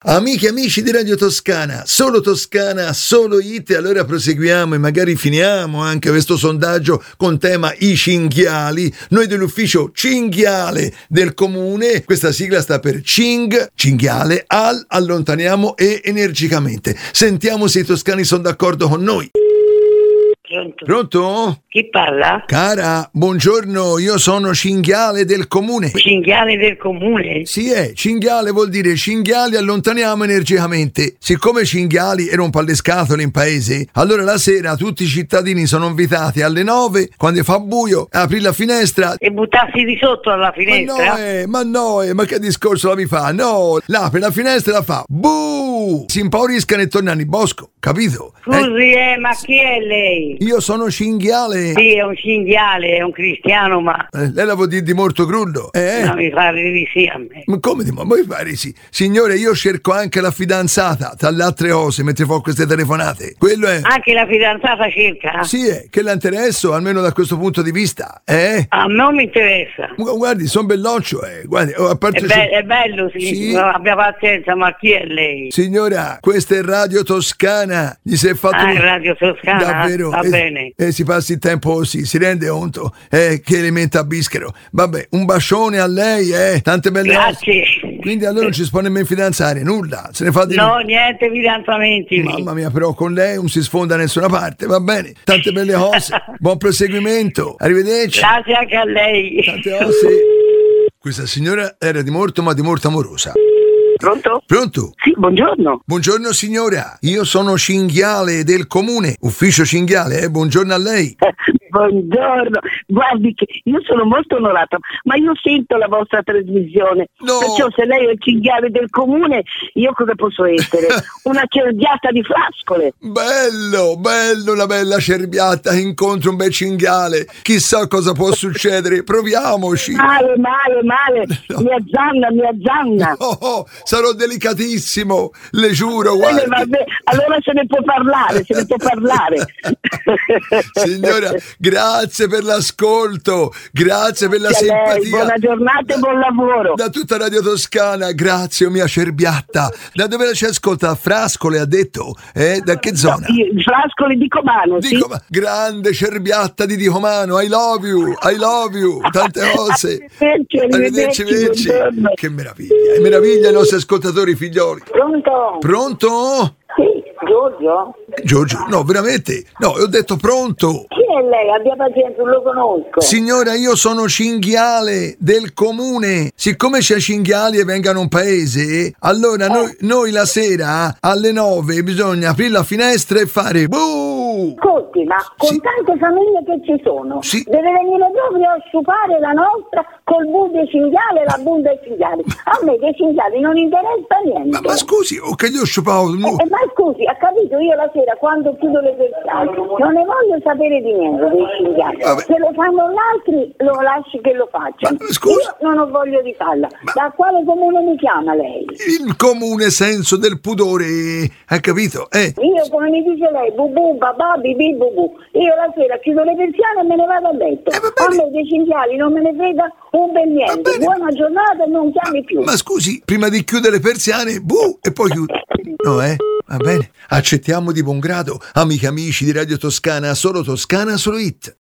Amiche e amici di Radio Toscana, solo hit, e allora proseguiamo e magari finiamo anche questo sondaggio con tema i cinghiali. Noi dell'ufficio cinghiale del comune, questa sigla sta per cinghiale, allontaniamo e energicamente. Sentiamo se i toscani sono d'accordo con noi. Pronto? Chi parla? Cara, buongiorno, io sono cinghiale del comune. Cinghiale del comune? Sì, cinghiale vuol dire cinghiali allontaniamo energicamente. Siccome cinghiali rompa le scatole in paese, allora la sera tutti i cittadini sono invitati alle 9, quando fa buio, a aprire la finestra E buttarsi di sotto alla finestra? Ma che discorso la mi fa? No, l'apre la finestra e la fa buh! Si impauriscano e tornano in bosco, capito? Scusi, ma chi è lei? Io sono cinghiale. Sì, è un cinghiale, è un cristiano, ma Lei la vuol dire di morto crudo? non mi fa di sì a me. Ma come di vuoi fare sì? Signore, io cerco anche la fidanzata, tra le altre cose, mentre fa queste telefonate. Quello è... Anche la fidanzata cerca? Sì, che la interesso, almeno da questo punto di vista, A me non mi interessa. Guardi, sono belloccio, Guardi, a parte È bello, sì. Sì. Abbia pazienza, ma chi è lei? Signora, questa è Radio Toscana. Gli si è fatto Radio Toscana? davvero. Va bene. Si passi il tempo così, si rende conto che elementa bischero. Vabbè, un bacione a lei, tante belle Grazie. cose. Quindi allora non ci si può nemmeno fidanzare, nulla. Se ne fa di No, niente fidanzamenti. Mamma mia, però con lei non si sfonda da nessuna parte, va bene. Tante belle cose. Buon proseguimento. Arrivederci. Grazie anche a lei. Tante cose. Questa signora era di morto, ma di morto amorosa. Pronto? Pronto? Sì, buongiorno. Buongiorno signora, io sono cinghiale del comune, ufficio cinghiale, buongiorno a lei. Buongiorno. Guardi che io sono molto onorata, ma io sento la vostra trasmissione. No. Perciò se lei è il cinghiale del comune, io cosa posso essere? Una cerbiata di frascole. Bello, una bella cerbiata, incontro un bel cinghiale, chissà cosa può succedere, proviamoci. Male. No. Mi azzanna. Oh, sarò delicatissimo, le giuro, guardi. Vabbè, allora se ne può parlare. Signora, grazie per l'ascolto, grazie per la Grazie a lei, simpatia. buona giornata e buon lavoro. Da tutta Radio Toscana, grazie mia cerbiatta. Da dove ci ascolta? Frascole ha detto? Da che zona? Frascoli di Comano, sì. Grande cerbiatta di Dicomano, I love you, tante cose. Arrivederci. Buongiorno. Che meraviglia i nostri ascoltatori figlioli. Pronto? Sì, Giorgio? No, veramente? No, ho detto pronto. Chi è lei? Abbia pazienza, non lo conosco. Signora, io sono cinghiale del comune. Siccome c'è cinghiali e vengano un paese, allora noi la sera alle 9 bisogna aprire la finestra e fare buh! Ascolti, ma con Sì. tante famiglie che ci sono, Sì. deve venire proprio a sciupare la nostra col bu dei cinghiali e la bu dei cinghiali. A me dei cinghiali non interessa niente. Ma scusi, che io sciupavo... Ma scusi, ha capito? Io la sera quando chiudo le persiane non ne voglio sapere di niente dei cinghiali. Vabbè. Se lo fanno gli altri lo lasci che lo facciano. Ma scusa. Io non ho voglia di farla. Da quale comune mi chiama lei? Il comune senso del pudore, ha capito? Io come mi dice lei, bubu, babà, bibì, bubu. Io la sera chiudo le persiane e me ne vado a letto. va A bene. me dei cinghiali non me ne frega un bel niente. bene. Buona giornata e non chiami più. Ma scusi, prima di chiudere le persiane, buh, e poi chiudo. No, va bene. Accettiamo di buon grado, amiche e amici di Radio Toscana, solo hit.